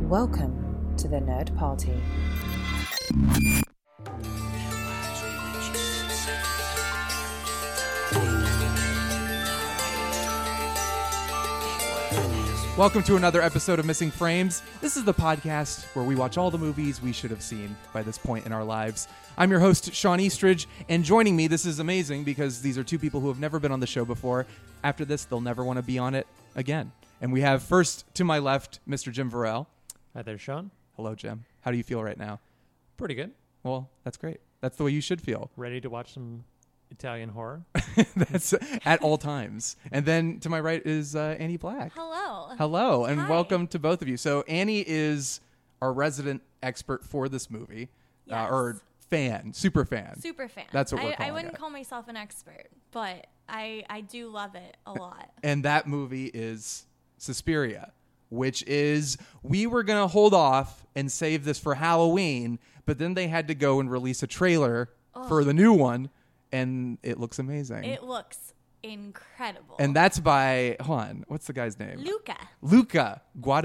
Welcome to the Nerd Party. Welcome to another episode of Missing Frames. This is the podcast where we watch all the movies we should have seen by this point in our lives. I'm your host, Sean Eastridge, and joining me, this is amazing because these are two people who have never been on the show before. After this, they'll never want to be on it again. And we have first to my left, Mr. Jim Varel. Hi there, Sean. Hello, Jim. How do you feel right now? Pretty good. Well, that's great. That's the way you should feel. Ready to watch some Italian horror? That's at all times. And then to my right is Annie Black. Hello. Hello, and Hi. welcome to both of you. So Annie is our resident expert for this movie, Yes. or fan, super fan. Super fan. That's what we're I calling wouldn't it. call myself an expert, but I do love it a lot. And that movie is Suspiria, which is, we were going to hold off and save this for Halloween, but then they had to go and release a trailer for the new one, and it looks amazing. It looks incredible. And that's by, hold on, what's the guy's name? Luca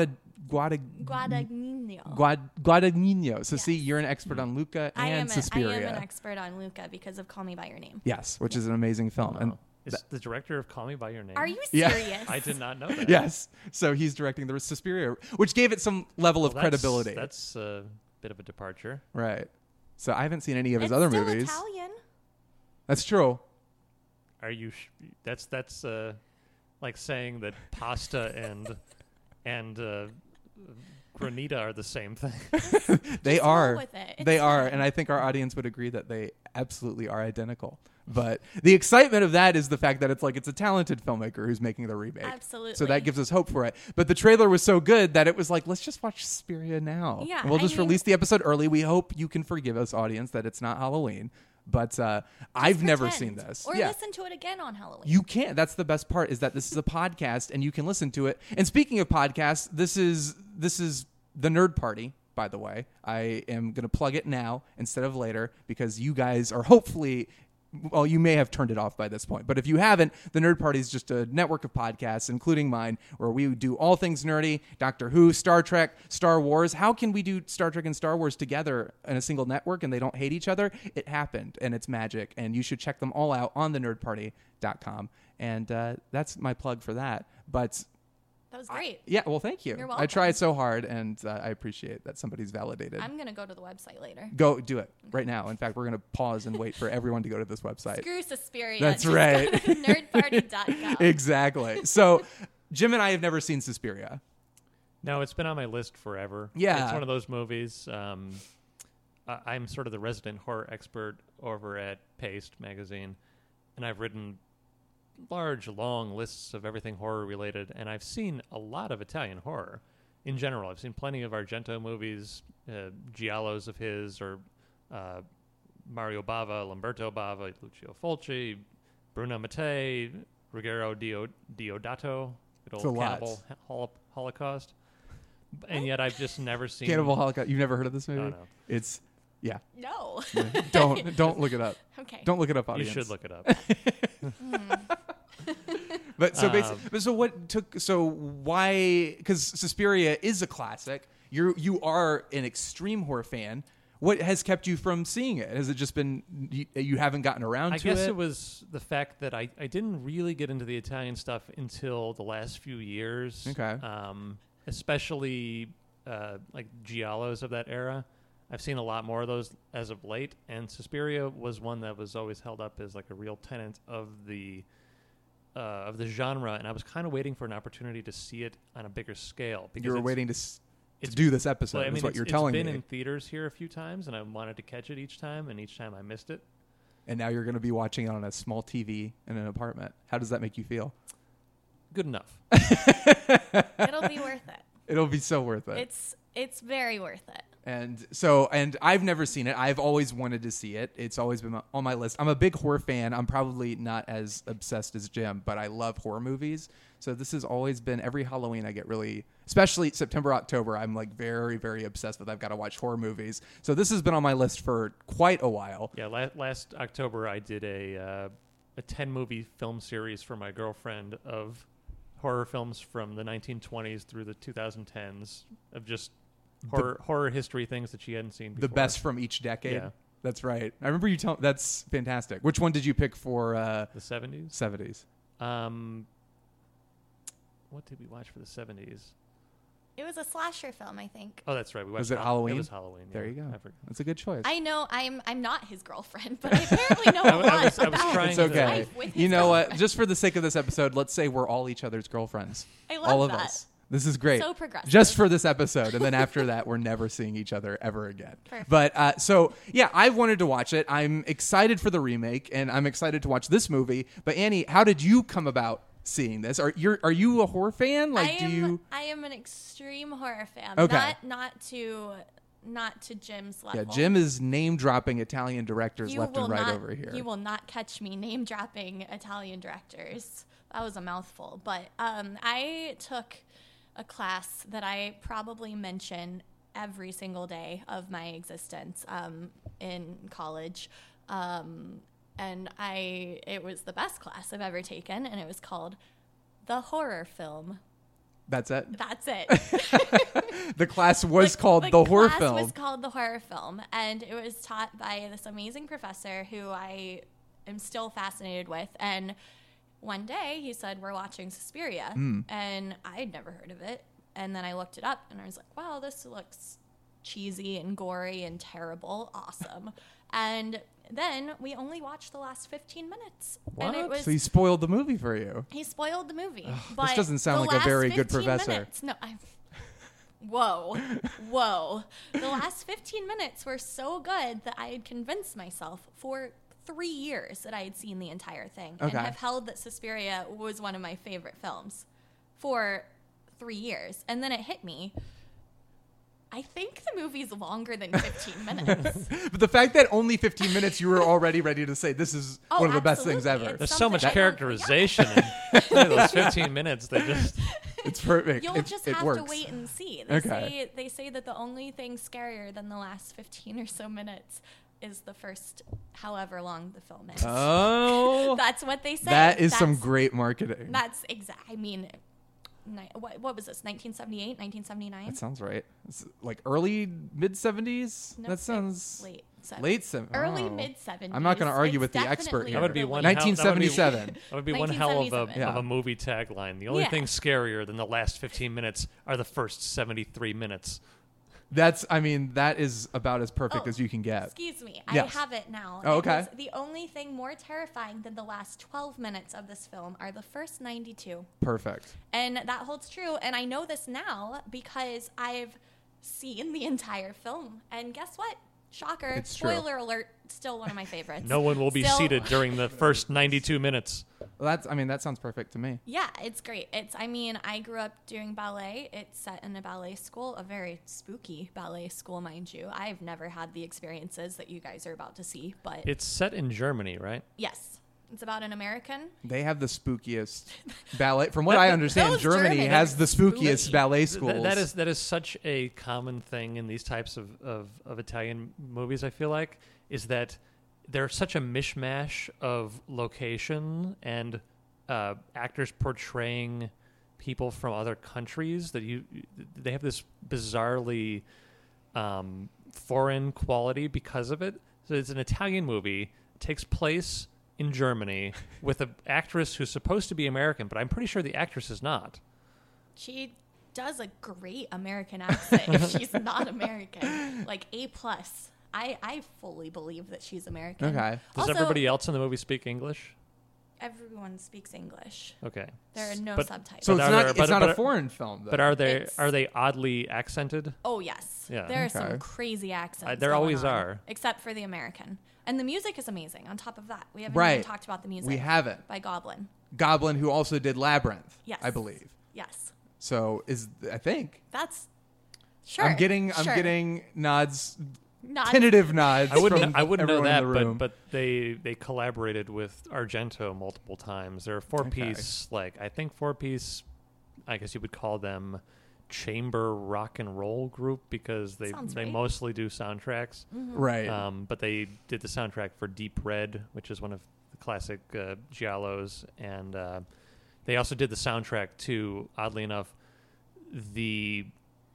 Guadagnino. Guadagnino. So see, you're an expert on Luca I and am Suspiria. an expert on Luca because of Call Me by Your Name. Yes, which is an amazing film. And Is the director of Call Me by Your Name? Are you Yeah. serious? I did not know that. yes, so he's directing the Suspiria, which gave it some level of credibility. That's a bit of a departure. Right. So I haven't seen any of his It's other still movies. Italian. That's true. Are you? That's like saying that pasta and granita are the same thing. They Just are. roll with it. It's They are, fine. and I think our audience would agree that they absolutely are identical. But the excitement of that is the fact that it's a talented filmmaker who's making the remake. Absolutely. So that gives us hope for it. But the trailer was so good that it was like, let's just watch Suspiria now. Yeah, And we'll I just mean- release the episode early. We hope you can forgive us, audience, that it's not Halloween. But I've never seen Pretend. this. Or Yeah. listen to it again on Halloween. You can. That's the best part, is that this is a podcast and you can listen to it. And speaking of podcasts, this is the Nerd Party, by the way. I am going to plug it now instead of later because you guys are hopefully, well, you may have turned it off by this point. But if you haven't, the Nerd Party is just a network of podcasts, including mine, where we do all things nerdy, Doctor Who, Star Trek, Star Wars. How can we do Star Trek and Star Wars together in a single network and they don't hate each other? It happened, and it's magic. And you should check them all out on thenerdparty.com. And that's my plug for that. But That was great. yeah, well, thank you. You're I welcome. tried so hard, and I appreciate that somebody's validated. I'm going to go to the website later. Go do it right now. In fact, we're going to pause and wait for everyone to go to this website. Screw Suspiria. That's Just right. Go to nerdparty.com. Exactly. So, Jim and I have never seen Suspiria. No, it's been on my list forever. Yeah. It's one of those movies. I'm sort of the resident horror expert over at Paste magazine, and I've written large, long lists of everything horror related, and I've seen a lot of Italian horror in general. I've seen plenty of Argento movies, giallos of his, or Mario Bava, Lamberto Bava, Lucio Fulci, Bruno Mattei, Ruggero Deodato, good It's a old lot. Cannibal Holocaust. And yet I've just never seen Cannibal Holocaust. You've never heard of this movie? Oh, no. It's, yeah. No. Don't look it up. Okay. Don't look it up, You audience. should look it up. But so basically, why? Because Suspiria is a classic. You are an extreme horror fan. What has kept you from seeing it? Has it just been you haven't gotten around I to guess it? it was the fact that I didn't really get into the Italian stuff until the last few years. Okay. Especially like giallos of that era. I've seen a lot more of those as of late, and Suspiria was one that was always held up as like a real tenet of the genre, and I was kind of waiting for an opportunity to see it on a bigger scale. Because You were it's- waiting to it's- do this episode. well, I mean, is what it's- you're telling It's been me. in theaters here a few times, and I wanted to catch it each time, and each time I missed it. And now you're going to be watching it on a small TV in an apartment. How does that make you feel? Good enough. It'll be worth it. It'll be so worth it. It's very worth it. And I've never seen it. I've always wanted to see it. It's always been on my list. I'm a big horror fan. I'm probably not as obsessed as Jim, but I love horror movies. So this has always been, every Halloween I get really, especially September, October, I'm like very, very obsessed with. I've got to watch horror movies. So this has been on my list for quite a while. Yeah, last October I did a 10-movie film series for my girlfriend of horror films from the 1920s through the 2010s of just horror history things that she hadn't seen before. The best from each decade. Yeah. That's right. I remember you telling. That's fantastic. Which one did you pick for The 70s? 70s? What did we watch for the 70s? It was a slasher film, I think. Oh, that's right. We watched Was it Halloween? It was Halloween. There yeah. you go. I forgot. That's a good choice. I know I'm not his girlfriend, but I apparently know a I lot was about trying It's to- okay. life with You his know what? girlfriend. Just for the sake of this episode, let's say we're all each other's girlfriends. I love all of that. us. This is great. So progressive. Just for this episode, and then after that, we're never seeing each other ever again. Perfect. But so yeah, I've wanted to watch it. I'm excited for the remake, and I'm excited to watch this movie. But Annie, how did you come about seeing this? Are you a horror fan? Like, I am an extreme horror fan. Okay. Not to Jim's level. Yeah, Jim is name dropping Italian directors You left will and right not- over here. You will not catch me name dropping Italian directors. That was a mouthful. But I took a class that I probably mention every single day of my existence in college. And it was the best class I've ever taken, and it was called The Horror Film. That's it. That's it. The class was called The Horror class Film. was called The Horror Film, and it was taught by this amazing professor who I am still fascinated with. And one day he said, "We're watching Suspiria," and I'd never heard of it. And then I looked it up, and I was like, "Wow, this looks cheesy and gory and terrible. Awesome!" And then we only watched the last 15 minutes, and it What? was So he spoiled the movie for you. he spoiled the movie. This But doesn't sound the like a last very good 15 professor. minutes- no, whoa. The last 15 minutes were so good that I had convinced myself for 3 years that I had seen the entire thing, and Okay. have held that Suspiria was one of my favorite films for 3 years. And then it hit me. I think the movie's longer than 15 minutes. But the fact that only 15 minutes, you were already ready to say this is Oh, one of the best things absolutely. ever. It's There's so much something I don't- characterization in those 15 minutes. They just It's perfect. You'll it, just it have works. to wait and see. Okay. They say that the only thing scarier than the last 15 or so minutes is the first however long the film is. Oh, That's what they say. that is some That's- great marketing. That's exact. I mean, what was this? 1978, 1979? That sounds right. It's like early mid 70s. No, that sounds late. So late 70s. early mid 70s. I'm not going to argue It's with the expert definitely here. that would be early. one 1977. That would be one hell of 1977. Yeah. a movie tagline. The only Yeah. thing scarier than the last 15 minutes are the first 73 minutes. That is about as perfect Oh, as you can get. Excuse me. Yes. I have it now. Oh, It okay. was the only thing more terrifying than the last 12 minutes of this film are the first 92. Perfect. And that holds true. And I know this now because I've seen the entire film. And guess what? Shocker. It's true. Spoiler alert. Still one of my favorites. No one will be Still- seated during the first 92 minutes. Well, that sounds perfect to me. Yeah, it's great. I grew up doing ballet. It's set in a ballet school, a very spooky ballet school, mind you. I've never had the experiences that you guys are about to see, but It's set in Germany, right? yes, it's about an American. They have the spookiest ballet. From what I understand, Those Germany Germans has are the spookiest spooky. ballet Th- schools. that is such a common thing in these types of Italian movies, I feel like, is that they're such a mishmash of location and actors portraying people from other countries that they have this bizarrely foreign quality because of it. So it's an Italian movie, takes place in Germany with an actress who's supposed to be American, but I'm pretty sure the actress is not. She does a great American accent if she's not American. Like A+. I fully believe that she's American. Okay. Does Also, everybody else in the movie speak English? everyone speaks English. Okay. There are no But- subtitles. So But it's are not there- it's but- not but- a foreign film, though. But are It's- they oddly accented? Oh, yes. Yeah. There are Okay. some crazy accents. There going always on, are. Except for the American. And the music is amazing on top of that. We haven't Right. even talked about the music. We haven't. By Goblin. Goblin, who also did Labyrinth, Yes. I believe. Yes. So I think That's... Sure. I'm getting sure. nods, Not- tentative nods. I wouldn't from know everyone that, in the room. but they collaborated with Argento multiple times. They're a four-piece, I think four-piece, I guess you would call them chamber rock and roll group because they Sounds right. mostly do soundtracks. right. But they did the soundtrack for Deep Red, which is one of the classic giallos, and they also did the soundtrack to, oddly enough, the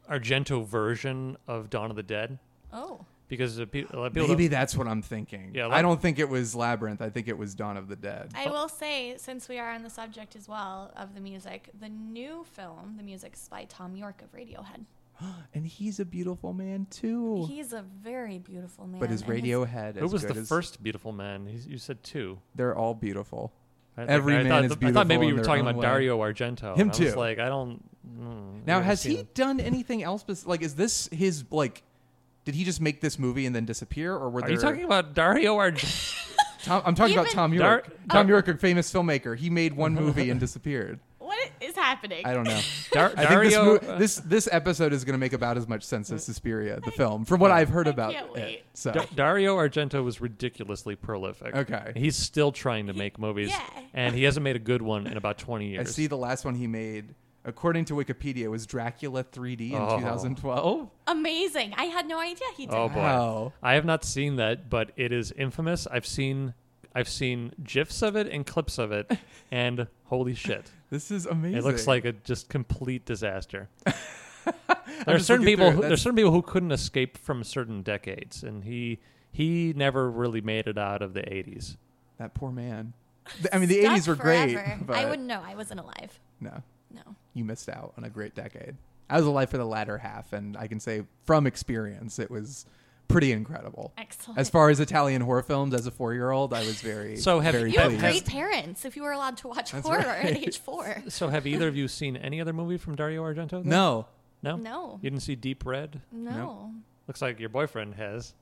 Argento version of Dawn of the Dead. Oh. Because a lot of people Maybe don't- that's what I'm thinking. Yeah, I don't think it was Labyrinth. I think it was Dawn of the Dead. I will say, since we are on the subject as well of the music, the new film, the music's by Tom York of Radiohead. And he's a beautiful man too. He's a very beautiful man. But his and Radiohead Who is was good the as- first beautiful man? You said two. They're all beautiful. Every man thought, is I thought beautiful maybe in you were their talking own about way. Dario Argento. Him I was too. like, I don't. Now, never has seen he it. done anything else? Like, is this his like? Did he just make this movie and then disappear, or were Are there? you talking about Dario Argento? I'm talking about Even- Tom York. Tom York, a famous filmmaker. He made one movie and disappeared. What is happening? I don't know. I Dario. think this episode is going to make about as much sense as Suspiria, the film, from what I've heard about can't it. wait. So Dario Argento was ridiculously prolific. Okay. He's still trying to make movies, yeah. and he hasn't made a good one in about 20 I years. see the last one he made, according to Wikipedia, was Dracula 3D in Oh. 2012. Amazing. I had no idea he did Oh that. boy, Wow. I have not seen that, but it is infamous. I've seen gifs of it and clips of it, and holy shit, This is amazing. it looks like a just complete disaster. I'm There are just certain looking people. through it. There's certain people who couldn't escape from certain decades, and he never really made it out of the 80s. That poor man. I mean, the Stuck 80s were great, forever. but I wouldn't know. I wasn't alive. no, No. you missed out on a great decade. I was alive for the latter half, and I can say from experience, it was pretty incredible. Excellent. As far as Italian horror films, as a 4-year-old, I was very, So have very you have pleased. great parents if you were allowed to watch That's horror right. at age 4. So have either of you seen any other movie from Dario Argento? then? No, No. No. You didn't see Deep Red? No. Looks like your boyfriend has.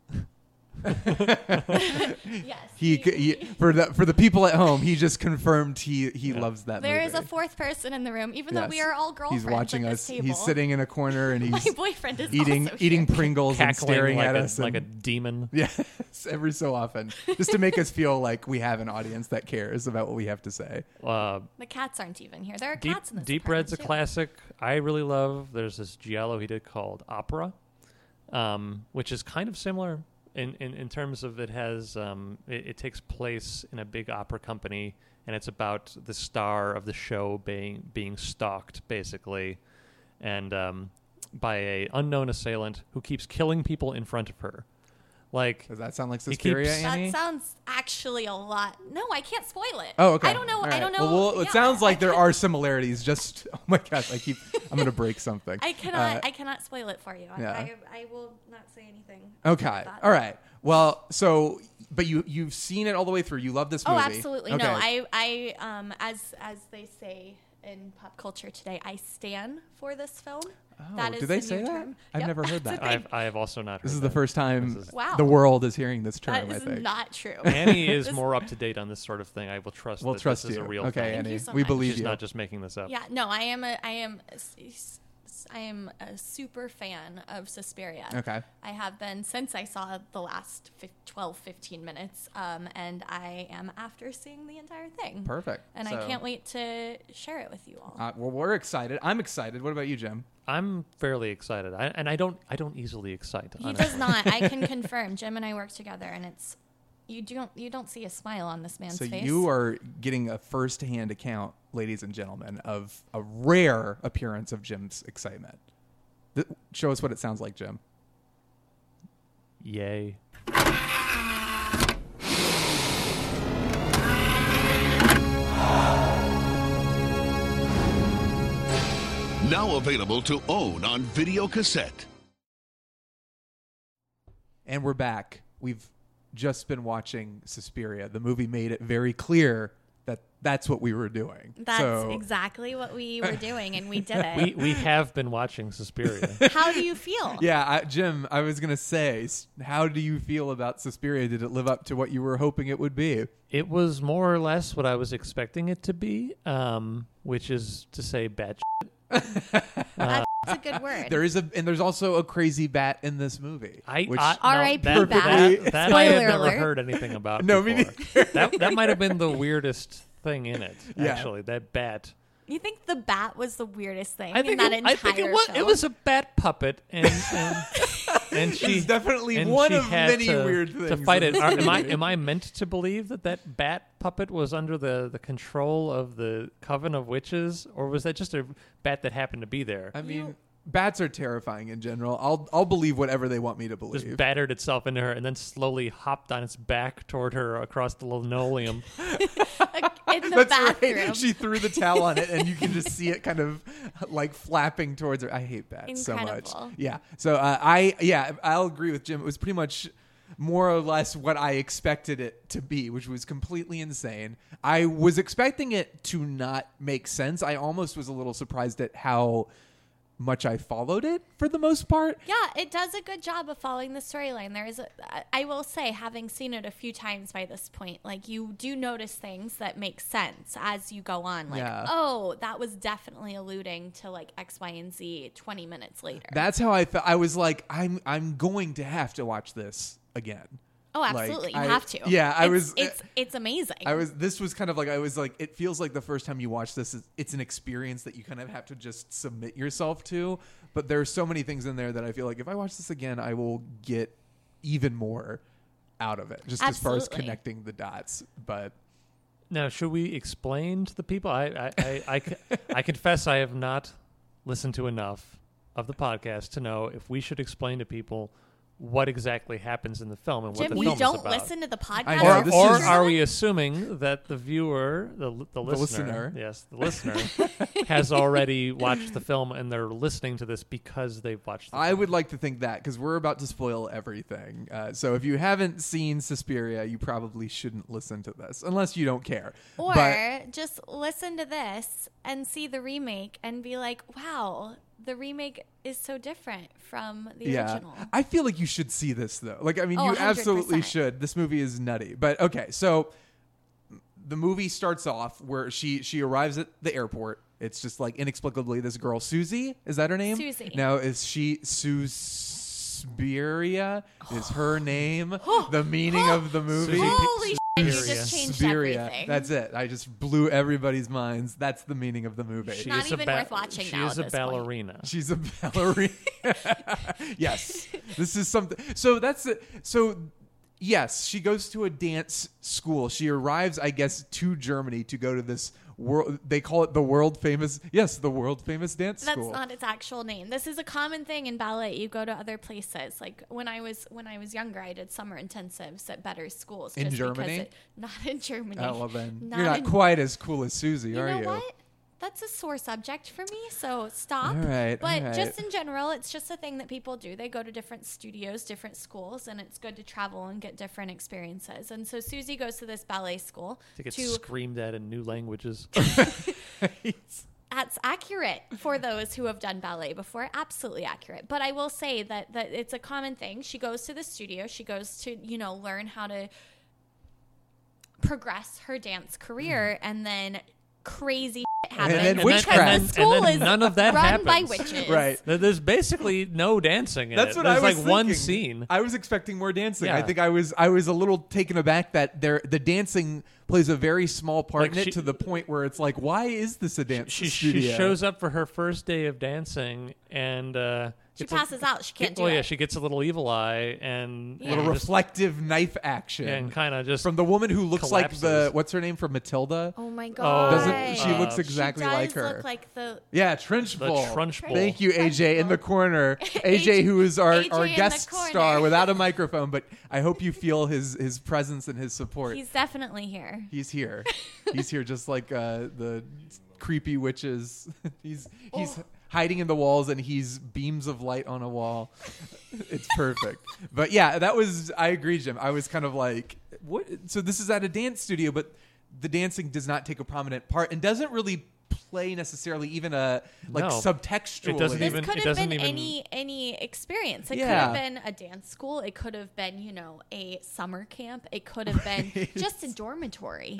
Yes. he for the people at home, he just confirmed he loves that There movie. is a fourth person in the room, even though we Yes. are all girlfriends. He's watching at us. this table. He's sitting in a corner and My he's boyfriend is eating also eating here. Pringles and Cackling staring like at a, us. like a and- demon. yes, every so often, just to make us feel like we have an audience that cares about what we have to say. The cats aren't even here. There are Deep, cats in this Deep Red's a apartment, too. classic. I really love. There's this giallo he did called Opera, which is kind of similar in terms of it has it takes place in a big opera company, and it's about the star of the show being stalked basically, and by a unknown assailant who keeps killing people in front of her. Like, Does that sound like He Suspiria, keeps- Annie? That sounds actually a lot. No, I can't spoil it. Oh, okay. I don't know. All I right. don't know. Well, it Yeah, sounds like I there can't- are similarities. Just I'm going to break something. I cannot. I cannot spoil it for you. yeah. I will not say anything. Okay. about that. All right. Well, so but you've seen it all the way through. You love this Oh, movie. absolutely. Okay. No, I as they say in pop culture today, I stan for this film. Oh, That is do they the say new that? term. I've Yep, never heard that's that. a thing. I have also not. This heard is the that. first time This is- Wow. the world is hearing this term. That I is think. not true. Annie is This- more up to date on this sort of thing. I will trust. We'll that trust this is you. a real Okay, thing. Thank Annie. you so We much. believe She's you. not just making this up. Yeah, no, I am a super fan of Suspiria. Okay. I have been since I saw the last 15 minutes, and I am after seeing the entire thing. Perfect. And I can't wait to share it with you all. Well, we're excited. I'm excited. What about you, Jim? I'm fairly excited, I don't easily excite. He honestly. does not. I can confirm. Jim and I work together, and it's you don't see a smile on this man's So face. you are getting a first-hand account, ladies and gentlemen, of a rare appearance of Jim's excitement. Show us what it sounds like, Jim. Yay! Now available to own on video cassette. And we're back. We've just been watching Suspiria. The movie made it very clear that that's what we were doing. That's So- exactly what we were doing, and we did it. We have been watching Suspiria. How do you feel? Yeah, Jim, I was going to say, how do you feel about Suspiria? Did it live up to what you were hoping it would be? It was more or less what I was expecting it to be, which is to say bad shit. That's a good word. There's also a crazy bat in this movie. which R.I.P. that, Bat. that I had Spoiler never alert. heard anything about No, me before. That might have been the weirdest thing in it, Yeah. actually, that bat. You think the bat was the weirdest thing I in think, that it, entire I think it was, show? it was a bat puppet, and she It's definitely and one she of had many to, weird to things fight in it. this Am I meant to believe that bat puppet was under the control of the coven of witches, or was that just a bat that happened to be there? I mean, bats are terrifying in general. I'll believe whatever they want me to believe. Just battered itself into her and then slowly hopped on its back toward her across the linoleum. In the That's bathroom. right. She threw the towel on it, and you can just see it kind of like flapping towards her. I hate bats so much. Incredible. Yeah. So I'll agree with Jim. It was pretty much more or less what I expected it to be, which was completely insane. I was expecting it to not make sense. I almost was a little surprised at how much I followed it for the most part. Yeah, it does a good job of following the storyline. I will say, having seen it a few times by this point, like you do notice things that make sense as you go on. Like, oh, that was definitely alluding to like X, Y, and Z 20 minutes later. That's how I felt. I was like, I'm going to have to watch this again. Oh, absolutely. Like, you have to. Yeah, It's amazing. This was kind of like, I was like, it feels like the first time you watch this, it's an experience that you kind of have to just submit yourself to. But there are so many things in there that I feel like if I watch this again, I will get even more out of it, just as far as connecting the dots. But now, should we explain to the people? I confess I have not listened to enough of the podcast to know if we should explain to people what exactly happens in the film and what Jim, the you film don't is about. listen to the podcast? I know, this Or is- are we assuming that the viewer, the listener. yes, the listener, has already watched the film and they're listening to this because they've watched the I film? would like to think that, because we're about to spoil everything. So if you haven't seen Suspiria, you probably shouldn't listen to this, unless you don't care. Or But just listen to this and see the remake and be like, wow, the remake is so different from the original. I feel like you should see this, though. Like, I mean, Oh, you absolutely 100%. should. This movie is nutty. But okay, so the movie starts off where she arrives at the airport. It's just like inexplicably this girl, Susie, is that her name? Susie. Now, is she Suspiria? Is her name the meaning of the movie? Susie Holy shit, you Suspiria. just changed Suspiria. everything. That's it. I just blew everybody's minds. That's the meaning of the movie. She Not is a even worth watching She now is at a this point. ballerina. She's a ballerina. Yes. This is something. So that's it. So yes, she goes to a dance school. She arrives, I guess, to Germany to go to this world. They call it the world famous. Yes, the world famous dance That's school. not its actual name. This is a common thing in ballet. You go to other places. Like when I was younger, I did summer intensives at better schools. In just because Germany? not in Germany. Oh, well then, Not you're not in- quite as cool as Susie, You are know you? what? That's a sore subject for me, so stop. All right, But all right. just in general, it's just a thing that people do. They go to different studios, different schools, and it's good to travel and get different experiences. And so Susie goes to this ballet school To get screamed at in new languages. That's accurate for those who have done ballet before. Absolutely accurate. But I will say that it's a common thing. She goes to the studio. She goes to, learn how to progress her dance career, and then crazy shit happens. then because witchcraft. the school And then is none of that run by happens. witches. Right. There's basically no dancing in That's it. what There's I was like one thinking. scene. I was expecting more dancing. Yeah. I think I was a little taken aback that the dancing plays a very small part Like in it, she- to the point where it's like, why is this a dance She studio? shows up for her first day of dancing and She gets a- passes out. She can't do yeah, it. she gets a little evil eye and Yeah. little just- reflective knife action and kind of just from the woman who looks like collapses. what's her name from Matilda? Oh my god. Doesn't she looks She exactly does like her? Look like the Yeah, Trunchbull. Trunchbull. Thank you, AJ, in the Trunchbull. corner. AJ, who is our AJ in the guest corner. star without a microphone, but I hope you feel his presence and his support. He's definitely here. He's here. He's here, just like the creepy witches. he's hiding in the walls, and he's beams of light on a wall. It's perfect. But yeah, I agree, Jim. I was kind of like, what? So this is at a dance studio, but the dancing does not take a prominent part and doesn't really play necessarily even No. subtextually. It doesn't This even- could it have doesn't been even- any experience. It Yeah. could have been a dance school. It could have been, a summer camp. It could have been just a dormitory.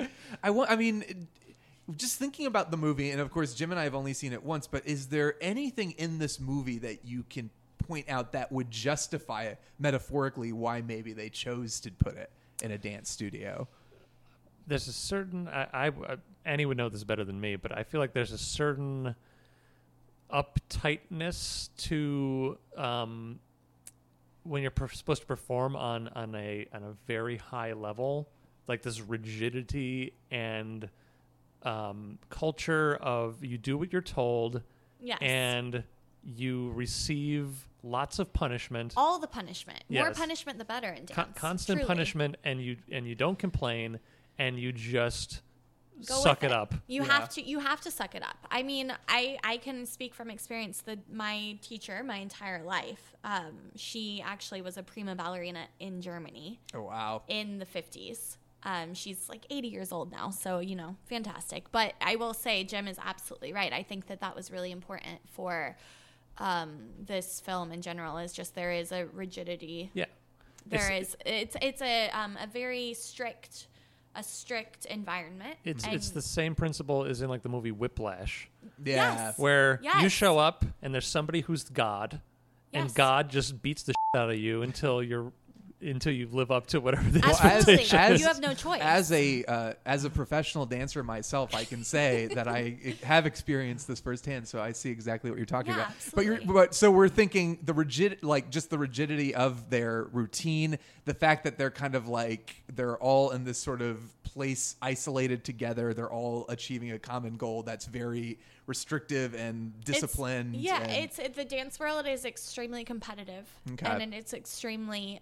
Just thinking about the movie, and of course, Jim and I have only seen it once, but is there anything in this movie that you can point out that would justify metaphorically why maybe they chose to put it in a dance studio? there's a certain Annie would know this better than me, but I feel like there's a certain uptightness to when you're supposed to perform on a very high level, like this rigidity and culture of you do what you're told, Yes. and you receive lots of punishment. All the punishment. More Yes. punishment, the better in dance. Constant Truly. punishment, and you don't complain, and you just Go suck with it up. You have to suck it up. I mean, I can speak from experience. My teacher, my entire life, she actually was a prima ballerina in Germany Oh wow. in the 50s. She's like 80 years old now, so fantastic. But I will say, Jim is absolutely right. I think that was really important for this film in general. Is just there is a rigidity. Yeah. It's a very strict environment. It's the same principle as in like the movie Whiplash, Yeah. Yes. where you Yes. show up and there's somebody who's God, and Yes. God just beats the shit out of you until you live up to whatever the Absolutely. expectation is. You have no choice. As a professional dancer myself, I can say that I have experienced this firsthand, so I see exactly what you're talking Yeah, about. absolutely. But so we're thinking the rigidity of their routine, the fact that they're kind of like they're all in this sort of place isolated together, they're all achieving a common goal that's very restrictive and disciplined. It's the dance world is extremely competitive, Okay. and it's extremely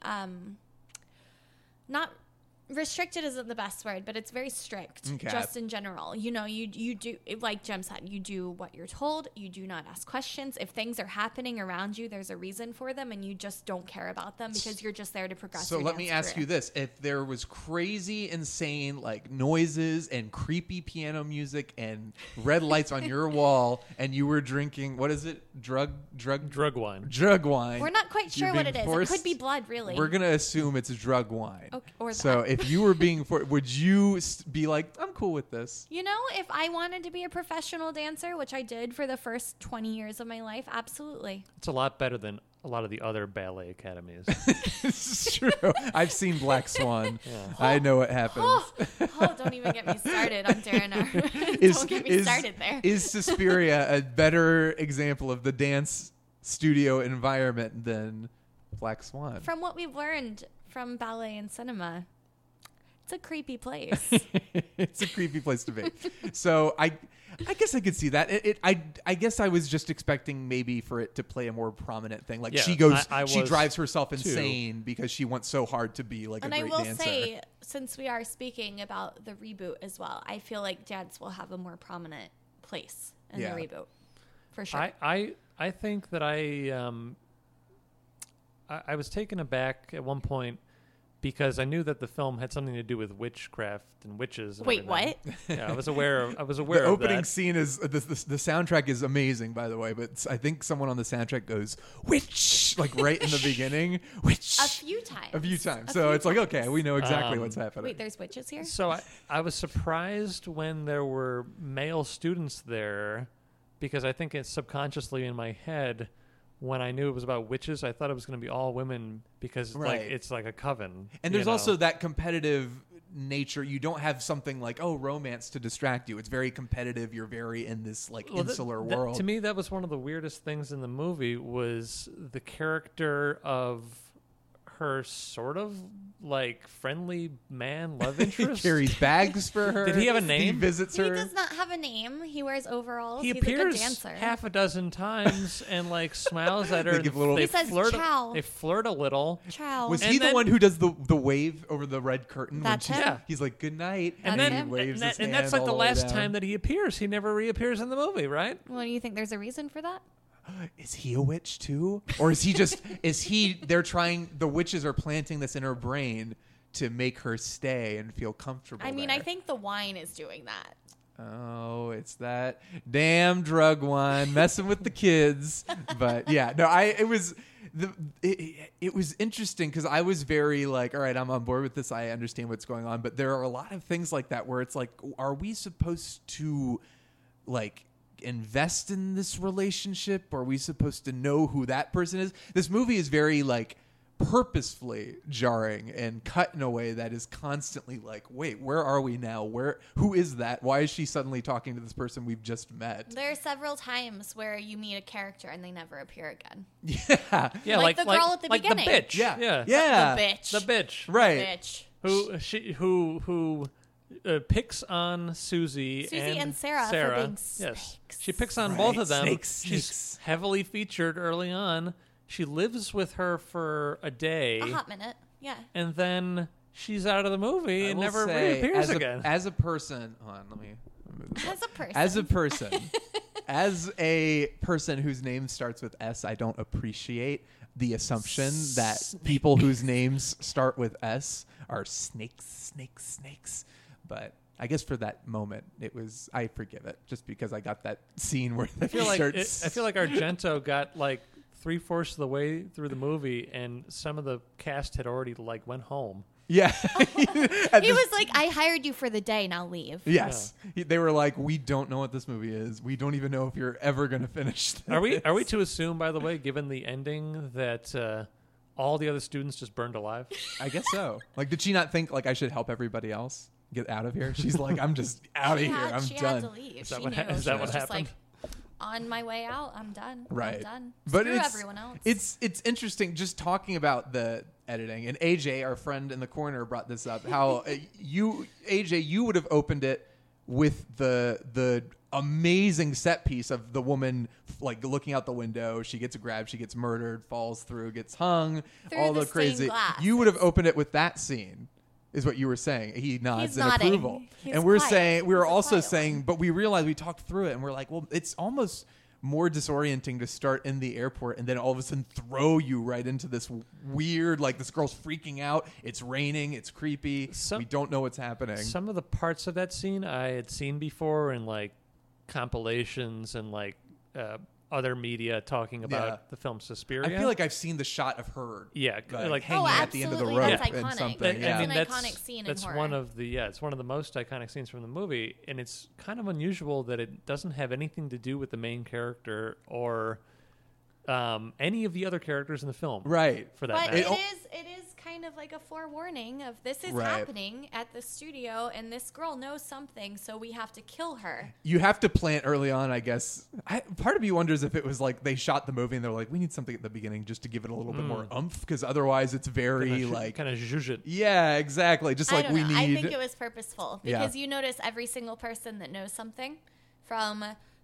not restricted isn't the best word, but it's very strict. Okay. Just in general, you do, like Jem said, you do what you're told. You do not ask questions. If things are happening around you, there's a reason for them, and you just don't care about them because you're just there to progress. So your let me dance ask career. you this. If there was crazy, insane, like noises and creepy piano music and red lights on your wall and you were drinking, what is it? Drug wine. wine. We're not quite You're sure what being it is. forced- It could be blood, really. We're going to assume it's drug wine. Okay, or so that. if you were being would you be like, I'm cool with this? If I wanted to be a professional dancer, which I did for the first 20 years of my life, absolutely. It's a lot better than a lot of the other ballet academies. This is true. I've seen Black Swan. Yeah. I know what happens. Don't even get me started on Darren. Don't get me started there. Is Suspiria a better example of the dance studio environment than Black Swan? From what we've learned from ballet and cinema, it's a creepy place. It's a creepy place to be. So I guess I could see that. I guess I was just expecting maybe for it to play a more prominent thing. Like Yeah, she was drives herself too. insane because she wants so hard to be like And a I great will dancer. say, since we are speaking about the reboot as well, I feel like dance will have a more prominent place in Yeah. the reboot, for sure. I think that I was taken aback at one point because I knew that the film had something to do with witchcraft and witches. And Wait, everything. what? Yeah, I was aware The of opening that. scene is the soundtrack is amazing, by the way. But I think someone on the soundtrack goes "witch" like right in the beginning. Witch A few times. a few times. A So few it's like, times. okay, we know exactly what's happening. Wait, there's witches here? So I was surprised when there were male students there because I think it's subconsciously in my head when I knew it was about witches, I thought it was going to be all women because Right. it's like a coven. And there's also that competitive nature. You don't have something like, romance to distract you. It's very competitive. You're very in this like insular world. To me, that was one of the weirdest things in the movie was the character of her sort of like friendly man love He interest. carries bags for her. Did he have a He name? visits He her. does not have a name. He wears overalls. He He's a good appears dancer. half a dozen times and like smiles at her. They give little- He says flirt. ciao. They flirt a little. Ciao. Was And he the then- one who does the wave over the red curtain? That's when she's, him. He's like, good night. And then then- he waves his and hand that's like all the way last down. time that he appears. He never reappears in the movie, right? Well, do you think there's a reason for that? Is he a witch too? Or is he just, the witches are planting this in her brain to make her stay and feel comfortable. I mean, there. I think the wine is doing that. Oh, it's that damn drug wine messing with the kids. But yeah, no, it was interesting because I was very like, all right, I'm on board with this. I understand what's going on. But there are a lot of things like that where it's like, are we supposed to like invest in this relationship? Are we supposed to know who that person is? This movie is very like purposefully jarring and cut in a way that is constantly like, wait, where are we now? Who is that? Why is she suddenly talking to this person we've just met? There are several times where you meet a character and they never appear again. Yeah. Yeah, Like the girl at the like beginning. the bitch. Yeah. yeah, Yeah. The bitch. the bitch. Right. Bitch. Who picks on Susie and Sarah for being snakes. She picks on both of them. Snakes. She's heavily featured early on. She lives with her for a day. A hot minute, yeah. And then she's out of the movie I and will never say, reappears again. As a person, hold on, let me move this up. As a person whose name starts with S, I don't appreciate the assumption that people whose names start with S are snakes. But I guess for that moment, I forgive it just because I got that scene where I feel like Argento got like 3/4 of the way through the movie, and some of the cast had already like went home. Yeah. He was like, I hired you for the day, now leave. Yes. They were like, we don't know what this movie is. We don't even know if you're ever going to finish this. Are we to assume, by the way, given the ending, that all the other students just burned alive? I guess so. Like, did she not think, like, I should help everybody else get out of here? She's like, I'm just out of here. I'm she done. had to leave. Is that She what knew. is She that was what just happened? like, on my way out, I'm done. Right. I'm done. But Screw everyone else. It's interesting just talking about the editing. And AJ, our friend in the corner, brought this up. How AJ, you would have opened it with the amazing set piece of the woman like looking out the window. She gets grabbed, she gets murdered, falls through, gets hung, Through all the the crazy. stained glass. You would have opened it with that scene. Is what you were saying. He nods He's in nodding. approval. He's And we're quiet. saying, we were He's a also quiet saying, one. but we realized we talked through it and we're like, well, it's almost more disorienting to start in the airport and then all of a sudden throw you right into this weird, like this girl's freaking out. It's raining. It's creepy. We don't know what's happening. Some of the parts of that scene I had seen before in like compilations and like other media talking about the film Suspiria. I feel like I've seen the shot of her. Yeah, like hanging at the end of the rope that's and iconic. something. That's Yeah. an iconic scene in that's horror. one of the it's one of the most iconic scenes from the movie, and it's kind of unusual that it doesn't have anything to do with the main character or any of the other characters in the film. Right. For that But matter. it is kind of like a forewarning of this is Right. happening at the studio, and this girl knows something, so we have to kill her. You have to plant early on, I guess. Part of me wonders if it was like they shot the movie and they're like, we need something at the beginning just to give it a little bit more oomph, because otherwise it's very like kind of zhuzh it. Yeah, exactly. Just I like don't we know. need. I think it was purposeful Yeah. because you notice every single person that knows something, from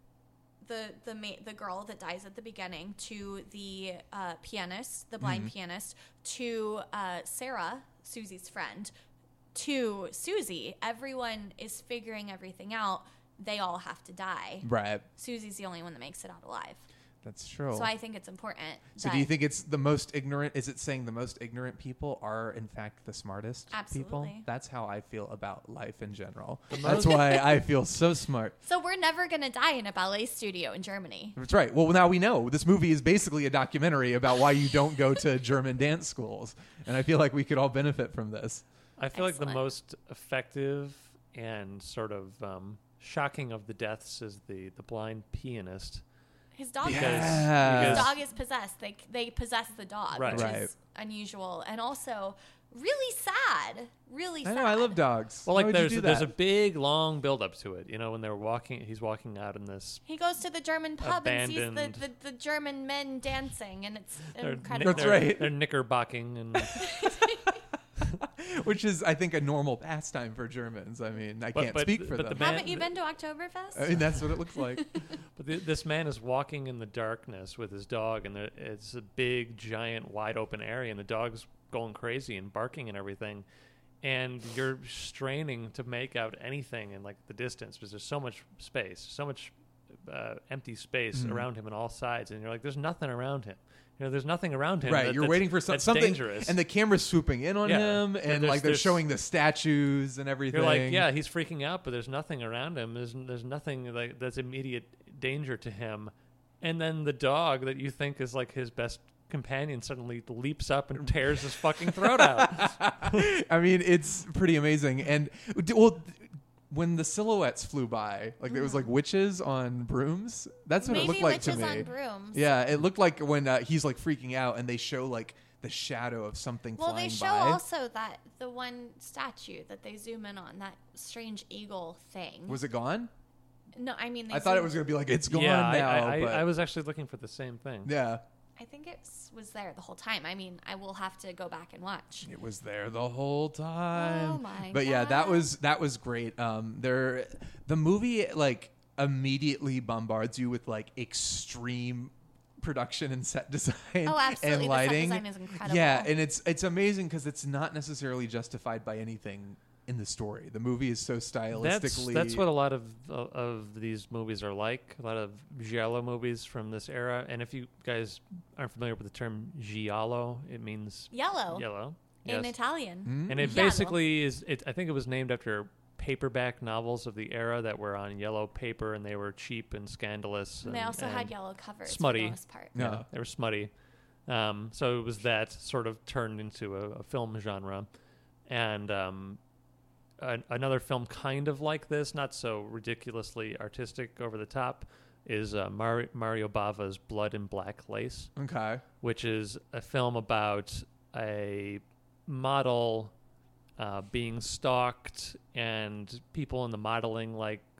the girl that dies at the beginning to the pianist, the blind pianist, to Sarah, Susie's friend, to Susie. Everyone is figuring everything out. They all have to die. Right. Susie's the only one that makes it out alive. That's true. So I think it's important. So do you think it's the most ignorant? Is it saying the most ignorant people are in fact the smartest people? Absolutely. That's how I feel about life in general. That's why I feel so smart. So we're never going to die in a ballet studio in Germany. That's right. Well, now we know. This movie is basically a documentary about why you don't go to German dance schools. And I feel like we could all benefit from this. I feel like the Excellent. most effective and sort of shocking of the deaths is the blind pianist. His dog Yeah. His dog is possessed. They possess the dog, Right. which Right. is unusual and also really sad. Really I sad. know. I love dogs. Well, Why like would you there's do there's a that? big long build up to it. You know, when he's walking out in this. He goes to the German pub and sees Abandoned. the German men dancing, and it's They're, incredible. That's right. They're knickerbocking and Which is, I think, a normal pastime for Germans. I mean, I can't speak for but them. the Haven't you been to Oktoberfest? I mean, that's what it looks like. But this man is walking in the darkness with his dog, and it's a big, giant, wide open area, and the dog's going crazy and barking and everything. And you're straining to make out anything in like the distance because there's so much space, so much empty space around him on all sides, and you're like, there's nothing around him. You know, there's nothing around him. Right, you're waiting for that's something, dangerous. and the camera's swooping in on Yeah. him, and like they're There's- showing the statues and everything. You're like, yeah, he's freaking out, but there's nothing around him. There's nothing like that's immediate danger to him. And then the dog that you think is like his best companion suddenly leaps up and tears his fucking throat out. I mean, it's pretty amazing. And well, when the silhouettes flew by, like there was like witches on brooms. That's what Maybe it looked like to witches me. on brooms. Yeah, it looked like when he's like freaking out, and they show like the shadow of something Well, flying they show by. also that the one statue that they zoom in on, that strange eagle thing. Was it gone? No, I mean, I thought it was going to be like it's gone yeah, now. I but was actually looking for the same thing. yeah, I think it was there the whole time. I mean, I will have to go back and watch. It was there the whole time. Oh my But yeah, God. that was great. The movie like immediately bombards you with like extreme production and set design Oh, absolutely. and lighting. The set design is incredible. Yeah, and it's amazing because it's not necessarily justified by anything in the story. The movie is so stylistically. That's what a lot of these movies are like. A lot of giallo movies from this era. And if you guys aren't familiar with the term giallo, it means Yellow. yellow. In Yes. Italian. And it Giallo. basically is. I think it was named after paperback novels of the era that were on yellow paper, and they were cheap and scandalous. And they also and had yellow covers smutty. for the most part. No. Yeah, they were smutty. So it was that sort of turned into a film genre. And another film kind of like this, not so ridiculously artistic over the top, is Mario Bava's Blood and Black Lace, Okay. which is a film about a model being stalked and people in the modeling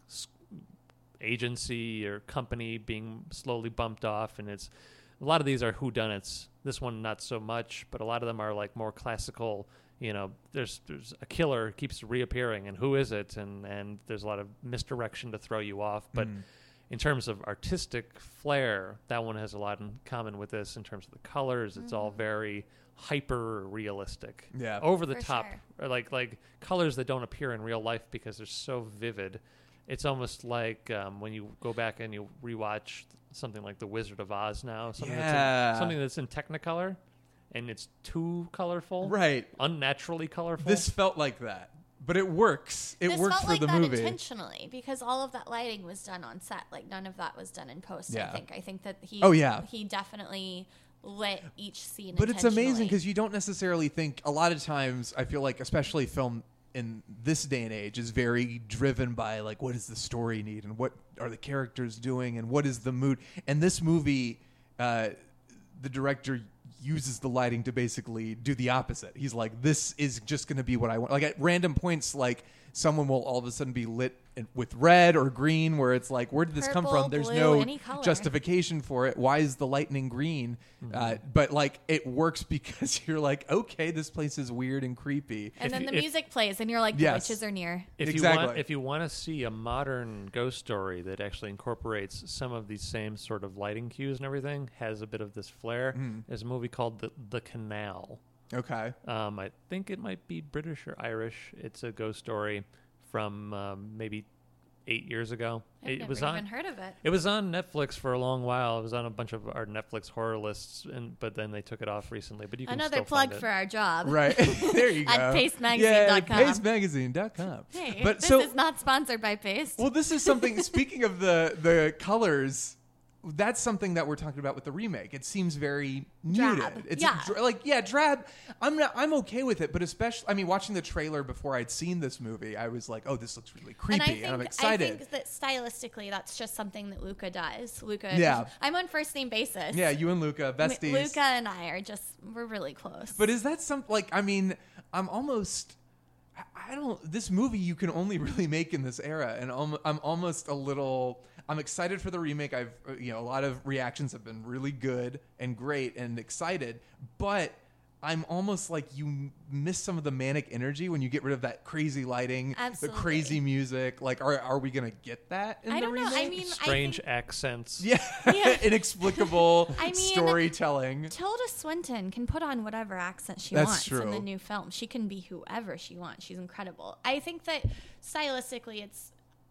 agency or company being slowly bumped off, and it's a lot of these are whodunits. This one not so much, but a lot of them are like more classical. You know, there's a killer keeps reappearing, and who is it? And there's a lot of misdirection to throw you off. But in terms of artistic flair, that one has a lot in common with this. In terms of the colors, it's all very hyper realistic, Yeah. over the For top, sure. or like colors that don't appear in real life because they're so vivid. It's almost like when you go back and you rewatch something like The Wizard of Oz now, something that's in Technicolor, and it's too colorful, Right. unnaturally colorful. This felt like that, but it works. It This worked felt for like the that movie. intentionally because all of that lighting was done on set. Like none of that was done in post. Yeah. I think that he. Oh, yeah. He definitely lit each scene. But it's amazing intentionally. because you don't necessarily think a lot of times. I feel like, especially film in this day and age, is very driven by like what does the story need and what are the characters doing and what is the mood. And this movie, the director uses the lighting to basically do the opposite. He's like, this is just going to be what I want. Like at random points, like someone will all of a sudden be lit with red or green, where it's like, where did this come Purple, from? There's blue, no any color. justification for it. Why is the lightning green? But like it works because you're like, okay, this place is weird and creepy. And then the if- music plays, and you're like, Yes. the witches are near. Exactly. If you want to see a modern ghost story that actually incorporates some of these same sort of lighting cues and everything, has a bit of this flair, there's a movie called The Canal. Okay. I think it might be British or Irish. It's a ghost story from maybe 8 years ago. I've never even heard of it. It was on Netflix for a long while. It was on a bunch of our Netflix horror lists, but then they took it off recently. But you can Another still plug find it. for our job. Right. There you go. At pastemagazine.com. Yeah, pastemagazine.com. Hey, But this so, is not sponsored by Paste. well, this is something, speaking of the colors, that's something that we're talking about with the remake. It seems very muted. Drab. It's Yeah. drab. I'm okay with it, but especially, I mean, watching the trailer before I'd seen this movie, I was like, oh, this looks really creepy, and I'm excited. I think that stylistically, that's just something that Luca does. Luca, Yeah. I'm on first name basis. Yeah, you and Luca, besties. Luca and I are we're really close. But is that something, like, I mean, I'm almost, I don't, this movie you can only really make in this era, and I'm almost a little, I'm excited for the remake. A lot of reactions have been really good and great and excited, but I'm almost like you miss some of the manic energy when you get rid of that crazy lighting, Absolutely. the crazy music. Like, are we going to get that in I the don't know. remake? I mean, Strange I think accents. Yeah, Yeah. inexplicable I mean, storytelling. Tilda Swinton can put on whatever accent she That's wants in true. the new film. She can be whoever she wants. She's incredible. I think that stylistically, it's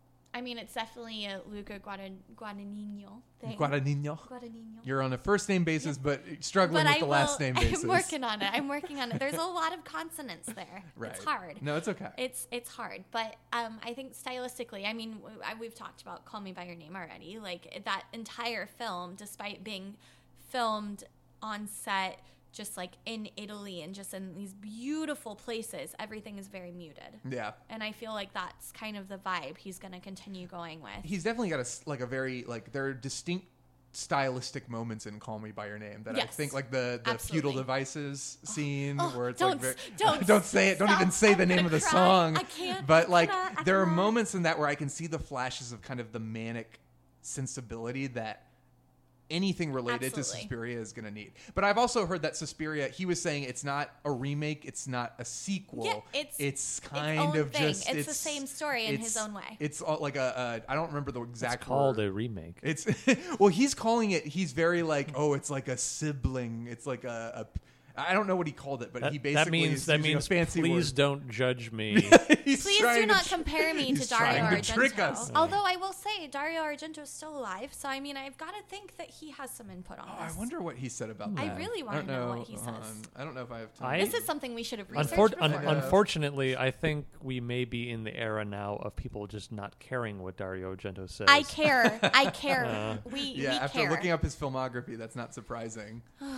definitely a Luca Guadagnino thing. Guadagnino. Guadagnino. You're on a first name basis, but struggling with the last name basis. I'm working on it. There's a lot of consonants there. Right. It's hard. No, it's okay. It's hard, but I think stylistically, we've talked about Call Me by Your Name already. Like that entire film, despite being filmed on set, just like in Italy and just in these beautiful places, everything is very muted. Yeah. And I feel like that's kind of the vibe he's going to continue going with. He's definitely got a very, like, there are distinct stylistic moments in Call Me by Your Name that I Yes. think, like the Absolutely. feudal devices scene where it's don't- like don't say it, don't stop. even say I'm the name gonna of the cry. song. I can't. But I like cannot. there are moments in that where I can see the flashes of kind of the manic sensibility that anything related to Absolutely. Suspiria is going to need. But I've also heard that Suspiria, he was saying it's not a remake, it's not a sequel. Yeah, it's its kind own of thing. just It's the same story in his own way. It's all like I don't remember the exact It's called word. a remake. It's well, he's calling it. He's very like, oh, it's like a sibling. It's like a I don't know what he called it, but he basically that is means using a fancy please word. don't judge me. He's Please trying do to not tr- compare me he's to Dario trying to Argento. trick us. Although I will say Dario Argento is still alive, so I mean I've got to think that he has some input on Oh, this. I wonder what he said about I that. really wanna don't know what he says. I don't know if I have time. This is something we should have researched Unfor- before. Unfortunately, I think we may be in the era now of people just not caring what Dario Argento says. I care. I care. we after care. looking up his filmography, that's not surprising.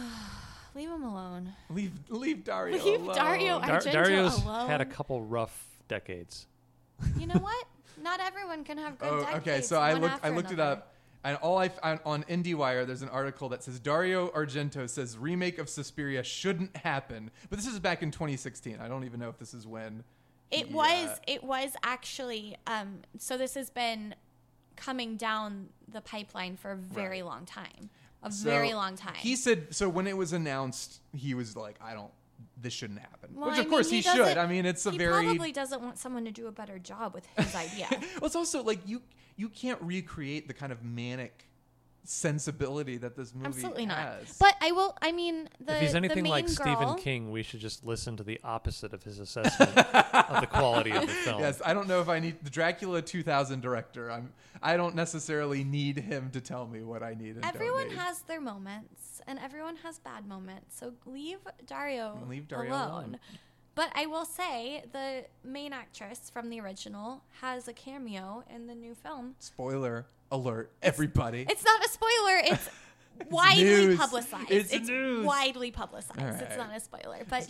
Leave him alone. Leave Dario Leave alone. Dario Argento Dario's alone. had a couple rough decades. You know what? Not everyone can have good decades. Okay, so I one looked after it another. up, and on IndieWire there's an article that says Dario Argento says remake of Suspiria shouldn't happen, but this is back in 2016. I don't even know if this is when. It was actually so this has been coming down the pipeline for a very long time. Very long time. He said so when it was announced, he was like, this shouldn't happen. Well, Which I of course mean, he should. doesn't- I mean, it's a he very probably doesn't want someone to do a better job with his idea. Well, it's also like you can't recreate the kind of manic sensibility that this movie Absolutely not. has. But I will. I mean, If he's the anything main like girl, Stephen King, we should just listen to the opposite of his assessment of the quality of the film. Yes, I don't know if I need the Dracula 2000 director. I don't necessarily need him to tell me what I need. And Everyone don't need. has their moments, and everyone has bad moments. So leave Dario, Dario alone. But I will say the main actress from the original has a cameo in the new film. Spoiler alert, everybody. It's not a spoiler. It's widely news. publicized. It's news. widely publicized. All It's right. not a spoiler. But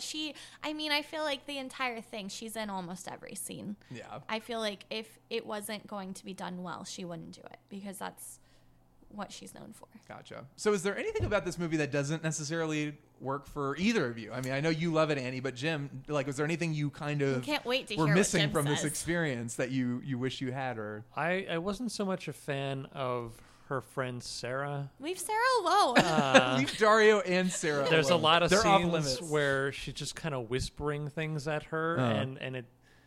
I feel like the entire thing, she's in almost every scene. Yeah. I feel like if it wasn't going to be done well, she wouldn't do it because that's what she's known for. Gotcha. So is there anything about this movie that doesn't necessarily work for either of you? I mean, I know you love it, Annie, but Jim, like, was there anything you kind of Can't wait to were hear what missing Jim from this says. experience that you wish you had? Or I wasn't so much a fan of her friend Sarah. Leave Sarah alone. leave Dario and Sarah There's alone. a lot of They're off scenes limits. where she's just kind of whispering things at her, and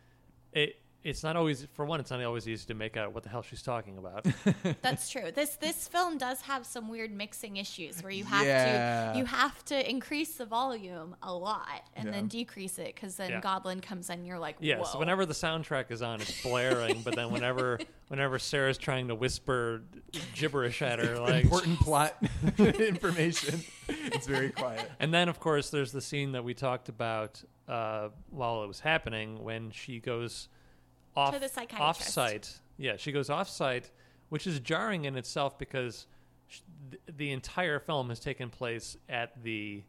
it's not always, for one, it's not always easy to make out what the hell she's talking about. That's true. This film does have some weird mixing issues where you have Yeah. to increase the volume a lot and Yeah. then decrease it because then Yeah. Goblin comes in, you're like, Yeah, whoa. so whenever the soundtrack is on, it's blaring, but then whenever Sarah's trying to whisper gibberish at her, like, important plot information, it's very quiet. and then of course there's the scene that we talked about while it was happening when she goes off To the psychiatrist. off-site. Yeah, she goes off-site, which is jarring in itself because the entire film has taken place at the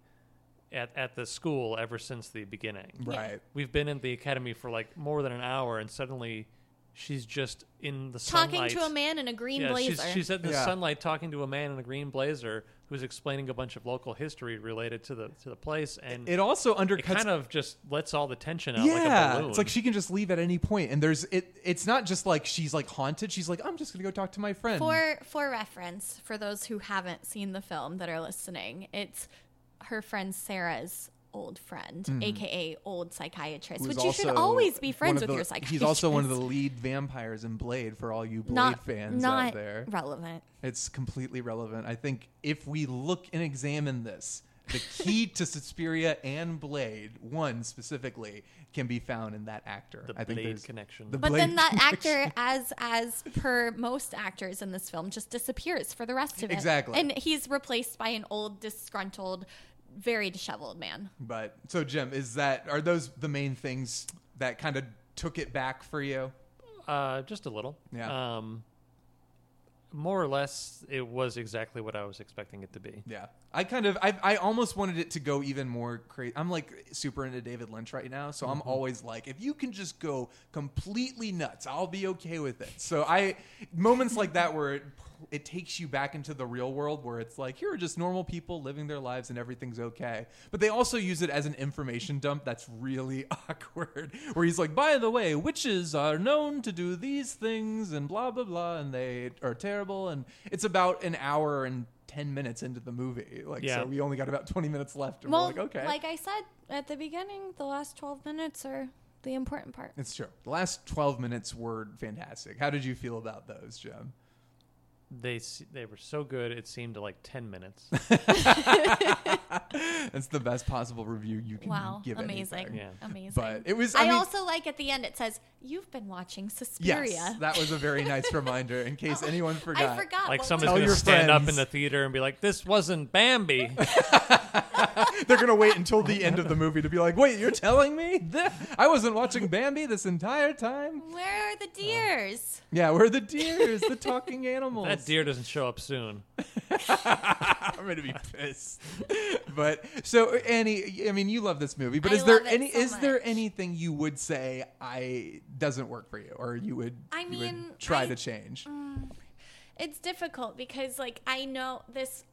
school ever since the beginning. Right. We've been in the academy for like more than an hour, and suddenly she's just in the talking sunlight. to a man in a green Yeah, blazer. she's in the Yeah. sunlight talking to a man in a green blazer who's explaining a bunch of local history related to the place, and It also it undercuts. kind of just lets all the tension out like a yeah, balloon. it's like she can just leave at any point, and there's it. It's not just like she's like haunted. She's like, I'm just gonna go talk to my friend. For reference, for those who haven't seen the film that are listening, it's her friend Sarah's old friend, aka old psychiatrist, Who's which you should also always be one friends of with the- your psychiatrist. He's also one of the lead vampires in Blade. For all you Blade not fans not out there, relevant. it's completely relevant. I think if we look and examine this, the key to Suspiria and Blade, one specifically, can be found in that actor. The I think Blade there's connection. the But Blade then that connection. actor, as per most actors in this film, just disappears for the rest of it. Exactly. And he's replaced by an old, disgruntled, very disheveled man. But so, Jim, are those the main things that kind of took it back for you? Just a little. Yeah. More or less, it was exactly what I was expecting it to be. Yeah. I almost wanted it to go even more crazy. I'm like super into David Lynch right now, so I'm always like, if you can just go completely nuts, I'll be okay with it. So moments like that where it takes you back into the real world where it's like, here are just normal people living their lives and everything's okay. But they also use it as an information dump that's really awkward, where he's like, by the way, witches are known to do these things and blah, blah, blah, and they are terrible. And it's about an hour and 10 minutes into the movie. Like, Yeah. so we only got about 20 minutes left. And Well, we're like, okay. like I said at the beginning, the last 12 minutes are the important part. It's true. The last 12 minutes were fantastic. How did you feel about those, Jim? They were so good, it seemed like 10 minutes. That's the best possible review you can Wow, give amazing. anything. Yeah. Amazing. But it was, I, I mean, also like at the end it says, "You've been watching Suspiria." yes, that was a very nice reminder in case anyone forgot. I forgot. Like what someone's Tell going to your stand up in friends. the theater and be like, this wasn't Bambi. They're going to wait until the end of the movie to be like, wait, you're telling me? I wasn't watching Bambi this entire time? Where are the deers? Yeah, where are the deers, the talking animals? That deer doesn't show up soon. I'm going to be pissed. But so Annie, I mean, you love this movie, but I is there love it any so is there much. anything you would say doesn't work for you, or you would try to change? It's difficult because, like, I know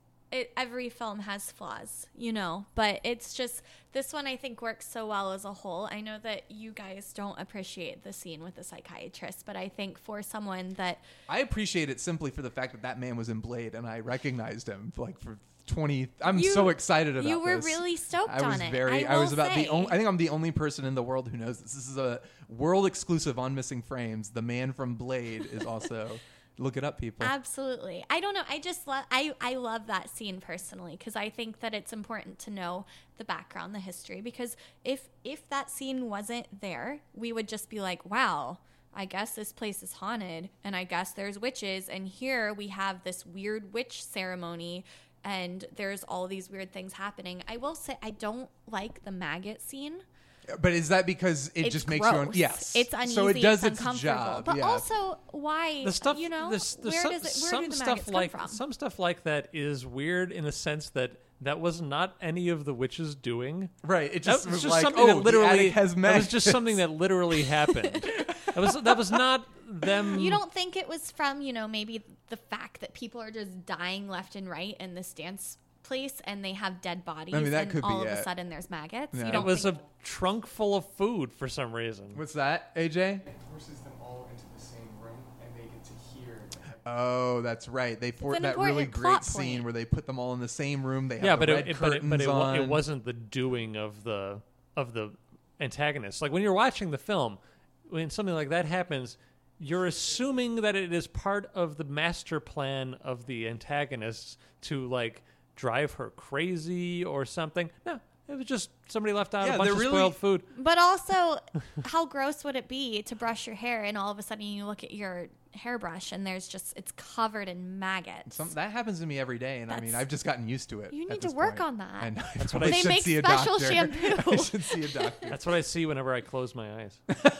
every film has flaws, but it's just this one I think works so well as a whole. I know that you guys don't appreciate the scene with the psychiatrist, but I think for someone that I appreciate it simply for the fact that that man was in Blade, and I recognized him like for 20. I'm You- so excited about this. you were really stoked I was on it. very. I was will about the say. only. I think I'm the only person in the world who knows this. This is a world exclusive on Missing Frames. The man from Blade is also. Look it up, people. Absolutely. I don't know. I just I love that scene personally because I think that it's important to know the background, the history. Because if that scene wasn't there, we would just be like, wow, I guess this place is haunted, and I guess there's witches, and here we have this weird witch ceremony, and there's all these weird things happening. I will say I don't like the maggot scene. But is that because it It's just makes gross. you yes? It's uneasy. So it does it's its uncomfortable. job. But yeah. also, why? The stuff, where there's do the maggots come from? Some stuff like that is weird in the sense that was not any of the witches doing. Right. It just That was was just like, something oh, that the literally attic has that was maggots. just something that literally happened. that was not them. You don't think it was from, maybe the fact that people are just dying left and right in this dance place and they have dead bodies I mean, that and could be all of it. a sudden there's maggots? Yeah. You It don't was think a trunk full of food for some reason. What's that, AJ? Forces them all into the same room, and they get to hear. Oh, that's right. They an that really important great plot scene point. where they put them all in the same room. They have Yeah, the but red it curtains on. wasn't the doing of the antagonist. Like when you're watching the film, when something like that happens, you're assuming that it is part of the master plan of the antagonists to like drive her crazy or something. No, it was just somebody left out Yeah, a bunch they're of really- spoiled food. But also, how gross would it be to brush your hair and all of a sudden you look at your hairbrush and it's covered in maggots? That happens to me every day, and I mean, That's- I've just gotten used to it. You at need to this work point. on that. And I That's what probably I- They should make see a special doctor. shampoo. I should see a doctor. That's what I see whenever I close my eyes.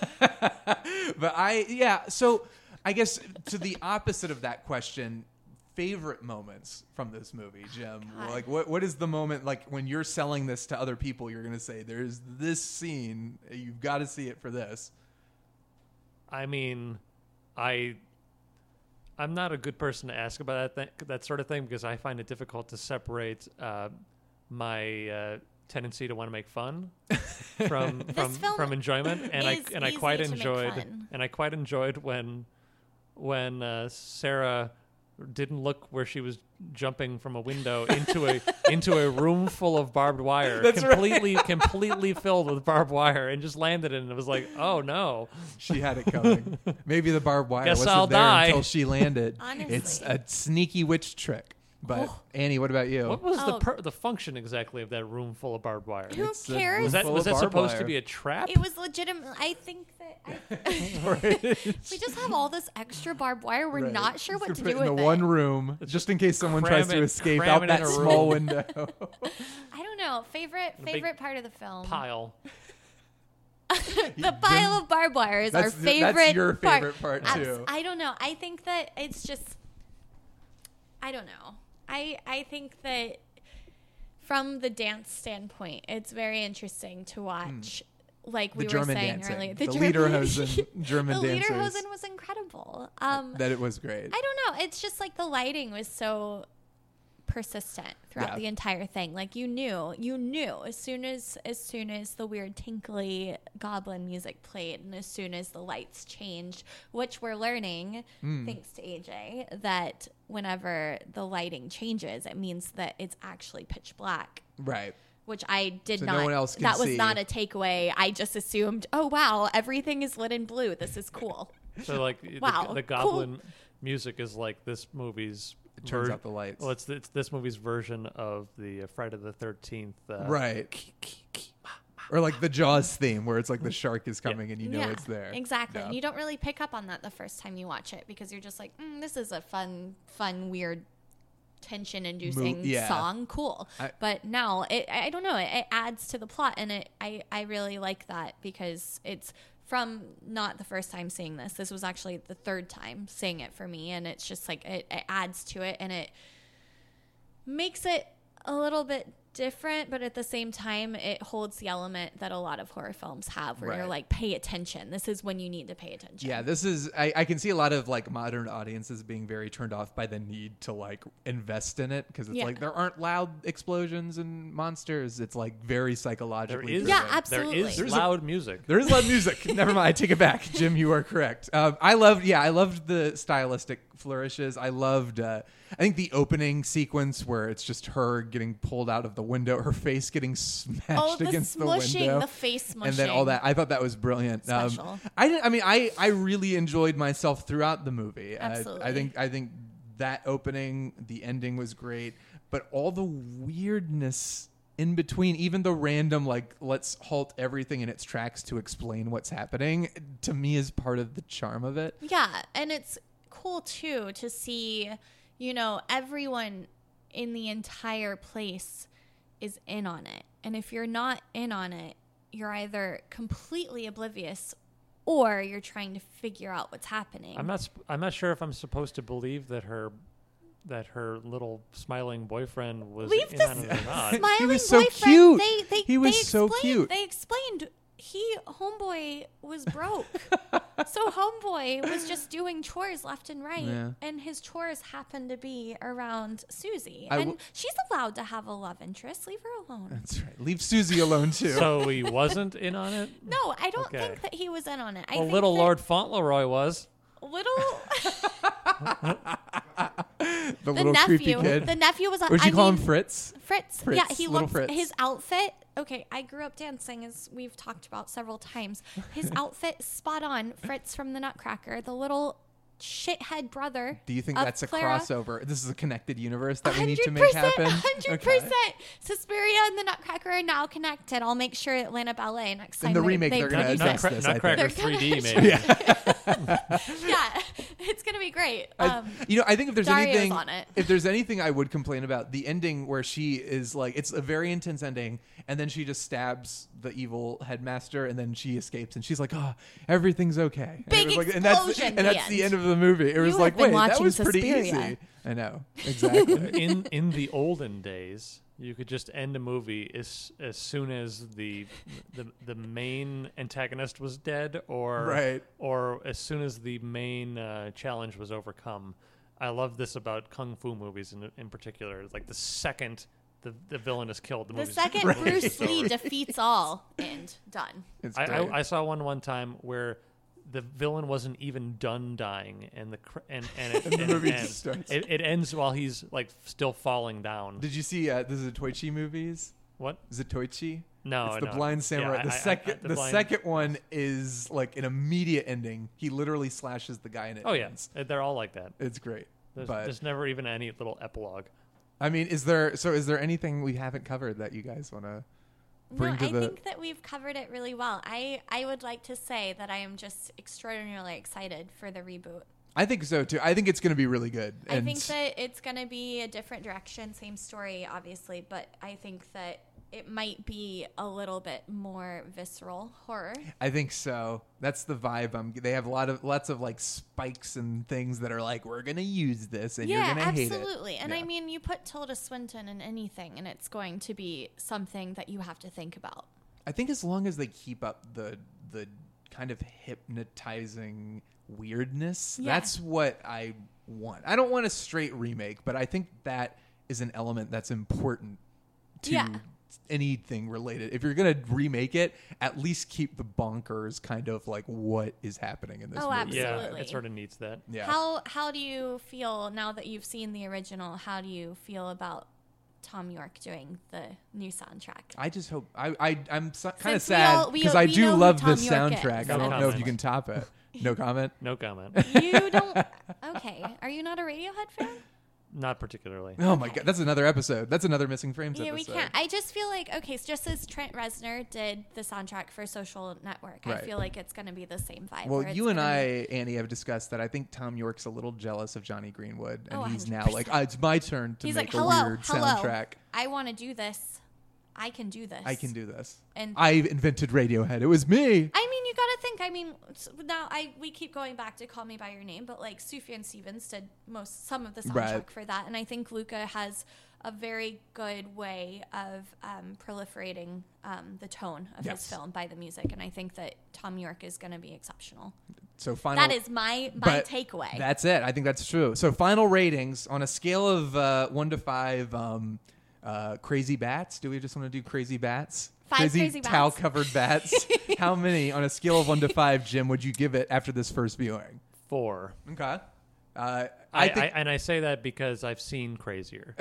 But so I guess to the opposite of that question, favorite moments from this movie, Jim. God. Like what is the moment like when you're selling this to other people, you're going to say there's this scene, you've got to see it for this. I mean, I'm not a good person to ask about that sort of thing because I find it difficult to separate my tendency to want to make fun from film enjoyment, and is I quite easy to make enjoyed fun. and I quite enjoyed when Sarah didn't look where she was jumping from a window into a room full of barbed wire, That's completely filled with barbed wire, and just landed in it. It was like, oh no. She had it coming. Maybe the barbed wire Guess wasn't I'll there die. until she landed. Honestly. It's a sneaky witch trick. But Annie, what about you? What was Oh. the function exactly of that room full of barbed wire? Who It's a cares? room Was that full was of that barbed supposed wire. to be a trap? It was legitimate. I think that we just have all this extra barbed wire. We're Right. not sure what Just to put do it in with the it. one room, just in case someone cram tries to it- escape cram out it that in a small room. window. I don't know. Favorite big part of the film. Pile. The pile of barbed wire is our That's favorite. your favorite part, too. I don't know. I think that it's just. I don't know. I think that from the dance standpoint, it's very interesting to watch. Like The we were German saying dancing. earlier, The Lederhosen German the dancers. Lederhosen was incredible. That it was great. I don't know. It's just like the lighting was so persistent throughout Yeah. the entire thing. Like you knew as soon as the weird tinkly goblin music played, and as soon as the lights changed, which we're learning thanks to AJ that whenever the lighting changes, it means that it's actually pitch black. Right. Which I did So not. no one else can that was see. not a takeaway. I just assumed, oh wow, everything is lit in blue. This is cool. So like Wow, the Goblin music is like this movie's. It turns out the lights. Well, it's this movie's version of the Friday the 13th. Right. Or like the Jaws theme where it's like the shark is coming and you know it's there. Exactly. Yeah. And you don't really pick up on that the first time you watch it because you're just like, this is a fun, weird, tension-inducing yeah. song. Cool. But now, I don't know. It adds to the plot, and I really like that because it's from not the first time seeing this. This was actually the third time seeing it for me, and it's just like it adds to it, and it makes it a little bit different, but at the same time it holds the element that a lot of horror films have where you're Right. like, pay attention. This is when you need to pay attention. Yeah, this is I can see a lot of like modern audiences being very turned off by the need to like invest in it because it's Yeah. like there aren't loud explosions and monsters. It's like very There psychologically is, driven. Yeah, absolutely. There is There's loud music. There is loud music. Never mind. I take it back. Jim, you are correct. I loved the stylistic flourishes. I loved, I think the opening sequence where it's just her getting pulled out of the window, her face getting smashed the against the smushing, window. the face And then all smushing. that. I thought that was brilliant. Special. I really enjoyed myself throughout the movie. Absolutely. I think that opening, the ending was great, but all the weirdness in between, even the random like let's halt everything in its tracks to explain what's happening, to me is part of the charm of it. Yeah, and it's cool too to see, everyone in the entire place is in on it. And if you're not in on it, you're either completely oblivious or you're trying to figure out what's happening. I'm not sure if I'm supposed to believe that her little smiling boyfriend was Leave in on it or this not. smiling He was so boyfriend. cute. They He was so explained- cute. They explained homeboy was broke. So homeboy was just doing chores left and right, Yeah. and his chores happened to be around Susie. I And w- she's allowed to have a love interest. Leave her alone. That's right. Leave Susie alone too. So he wasn't in on it? No, I don't Okay. think that he was in on it. I Well, think little that Lord Fauntleroy was. Little the little creepy kid. The nephew was. Would you call him Fritz? Fritz. Fritz, Yeah, he little looks. Fritz. His outfit. Okay, I grew up dancing, as we've talked about several times. His outfit, spot on. Fritz from the Nutcracker, the little shithead brother. Do you think of that's a Clara. crossover? This is a connected universe that we need to 100%, make happen. 100%. Suspiria and the Nutcracker are now connected. I'll make sure Atlanta Ballet next time. In the remake, they they're gonna produce address it. this, I think. Nutcracker They're gonna 3D, show- maybe. Yeah, it's gonna be great. I think if there's Dario's anything, on it. if there's anything I would complain about, the ending where she is like, it's a very intense ending, and then she just stabs the evil headmaster, and then she escapes, and she's like, "Oh, everything's okay." Big and it was like, explosion, and the that's the end. end of the movie. It was have like, been wait, that watching was pretty Suspiria. easy. I know exactly. in the olden days, you could just end a movie as soon as the main antagonist was dead, or Right. or as soon as the main challenge was overcome. I love this about kung fu movies in particular. Like the second the villain is killed, The movie's second the movie's Bruce over. Lee defeats all and done. It's I great. I saw one time where the villain wasn't even done dying, and the movie ends. just starts. It ends while he's like still falling down. Did you see the Zatoichi movies? What? Zatoichi? No, It's the no. Blind Samurai. Yeah, the the blind- second one is like an immediate ending. He literally slashes the guy and it Oh yeah, ends. they're all like that. It's great. There's never even any little epilogue. I mean, is there anything we haven't covered that you guys want to bring No, to I the think that we've covered it really well. I would like to say that I am just extraordinarily excited for the reboot. I think so too. I think it's going to be really good. I And think that it's going to be a different direction, same story, obviously, but I think that it might be a little bit more visceral horror. I think so. That's the vibe. They have lots of like spikes and things that are like, we're going to use this and you're Yeah, going to hate it. absolutely. And Yeah. I mean, you put Tilda Swinton in anything, and it's going to be something that you have to think about. I think as long as they keep up the kind of hypnotizing weirdness, Yeah. that's what I want. I don't want a straight remake, but I think that is an element that's important to Yeah. anything related. If you're gonna remake it, at least keep the bonkers kind of like what is happening in this Oh, movie. absolutely. Yeah, it sort of needs that. Yeah. How do you feel now that you've seen the original? How do you feel about Tom York doing the new soundtrack? I just hope I'm kind of Since sad we because I know do who love Tom this York is. soundtrack. No I don't know if comment. you can top it. No comment. No comment. You don't. Okay, are you not a Radiohead fan? Not particularly. Oh my god, that's another episode. That's another Missing Frames Yeah, episode. we can't. I just feel like so just as Trent Reznor did the soundtrack for Social Network, Right. I feel like it's going to be the same vibe. Well, where it's you and gonna I, Annie, have discussed that I think Tom York's a little jealous of Johnny Greenwood, and Oh, he's now 100%. like, it's my turn to He's make like, a hello, weird hello. soundtrack. I want to do this. I can do this. I can do this. And I invented Radiohead. It was me. I mean, you got to think. I mean, now we keep going back to Call Me by Your Name, but like Sufjan Stevens did some of the soundtrack Right. for that, and I think Luca has a very good way of proliferating the tone of Yes. his film by the music, and I think that Tom York is going to be exceptional. So final. That is my but takeaway. That's it. I think that's true. So final ratings on a scale of 1 to 5. Crazy bats. Do we just want to do crazy bats? 5 crazy bats. towel-covered bats. How many on a scale of 1 to 5, Jim, would you give it after this first viewing? 4. Okay. I say that because I've seen crazier.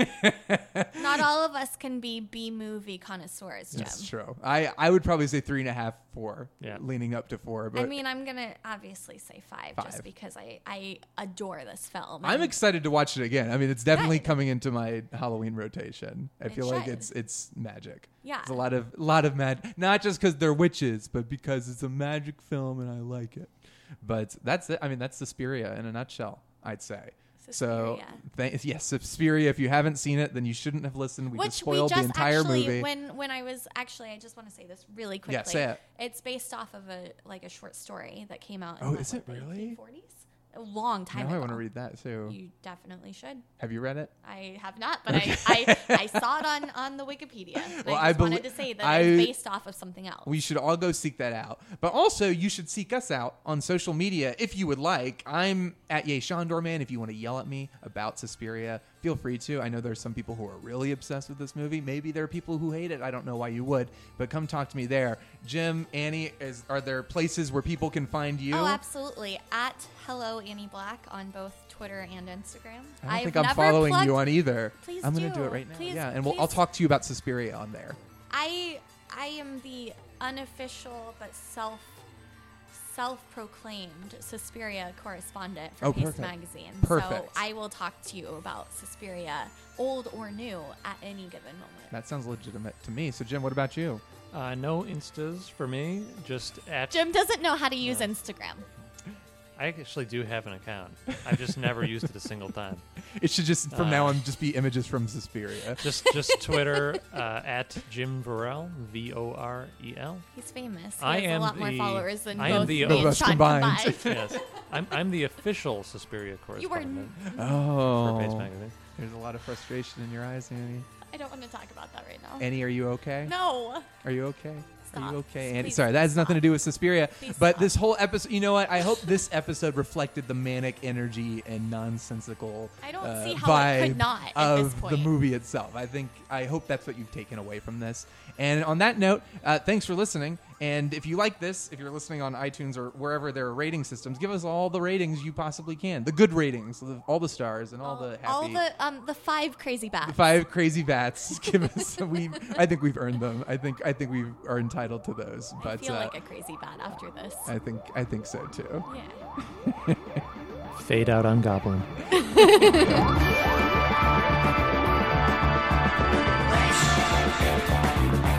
Not all of us can be B-movie connoisseurs, Jim. That's true. I would probably say 3.5, 4. Yeah. Leaning up to 4. But I mean, I'm going to obviously say 5 5. just because I adore this film. I'm And excited to watch it again. I mean, it's definitely Good. coming into my Halloween rotation. I It feel like should. it's magic. Yeah. It's a lot of magic. Not just because they're witches, but because it's a magic film and I like it. But that's it. I mean, that's Suspiria in a nutshell, I'd say. So, yes, Suspiria. If you haven't seen it, then you shouldn't have listened. We just spoiled the entire movie. When I was actually, I just want to say this really quickly. Yeah, say it. It's based off of a short story that came out. Oh, in is it the really? 1940s? A long time Now ago. I want to read that too. You definitely should. Have you read it? I have not, but I saw it on the Wikipedia. And Well, I just I wanted to say that it's based off of something else. We should all go seek that out. But also, you should seek us out on social media if you would like. I'm at Ye Shondorman. If you want to yell at me about Suspiria, feel free to. I know there's some people who are really obsessed with this movie. Maybe there are people who hate it. I don't know why you would. But come talk to me there. Jim, Annie, are there places where people can find you? Oh, absolutely. At Hello Annie Black on both Twitter and Instagram. I don't think I'm following you on either. Please I'm going to do. do it right now. Please, yeah, and please. I'll talk to you about Suspiria on there. I am the unofficial but self-proclaimed Suspiria correspondent for Paste perfect. Magazine. Perfect. So I will talk to you about Suspiria, old or new, at any given moment. That sounds legitimate to me. So, Jim, what about you? No Instas for me. Just at. Jim doesn't know how to use Instagram. I actually do have an account. I've just never used it a single time. It should just, from now on, just be images from Suspiria. Just Twitter at Jim Vorel, VOREL. He's famous. He I has a am lot more the- followers than I am both the- me Both and us Sean combined. combined. Yes, I'm the official Suspiria You were. correspondent for Paste Oh, Magazine. there's a lot of frustration in your eyes, Annie. I don't want to talk about that right now. Annie, are you okay? No. Are you okay? Are Stop. you okay, Annie? Please Sorry, that has nothing to do with Suspiria. Please but stop. this whole episode, you know what? I hope this episode reflected the manic energy and nonsensical I don't see how it vibe could not at this of the point. movie itself. I hope that's what you've taken away from this. And on that note, thanks for listening. And if you like this, if you're listening on iTunes or wherever there are rating systems, give us all the ratings you possibly can. The good ratings, all the stars, and all the happy. All the 5 crazy bats. 5 crazy bats. Give us. I think we've earned them. I think we are entitled to those. I But feel like a crazy bat after this. I think so too. Yeah. Fade out on Goblin. Thank you.